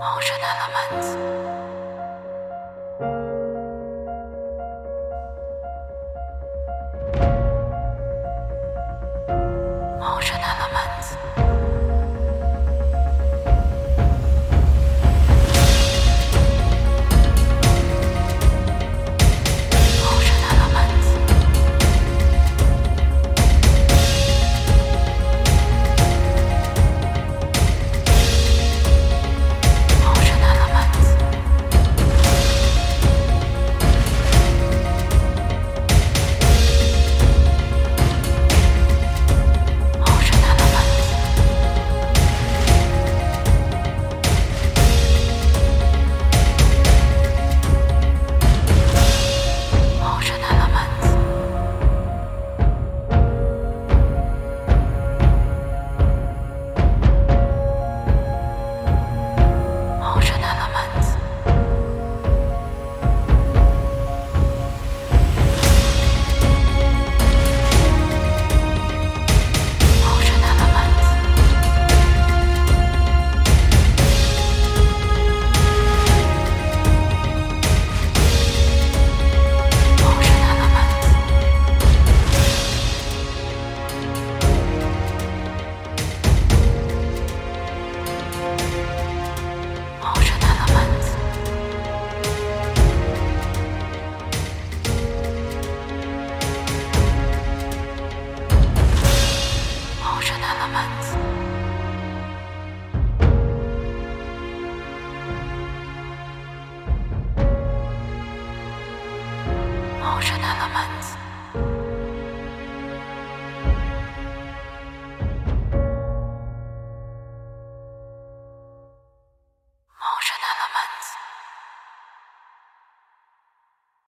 Ocean elements. Ocean elements. Ocean elements. Ocean elements. Ocean elements. Ocean elements. Ocean elements. Ocean elements. Ocean elements. Ocean elements. Ocean elements. Ocean elements.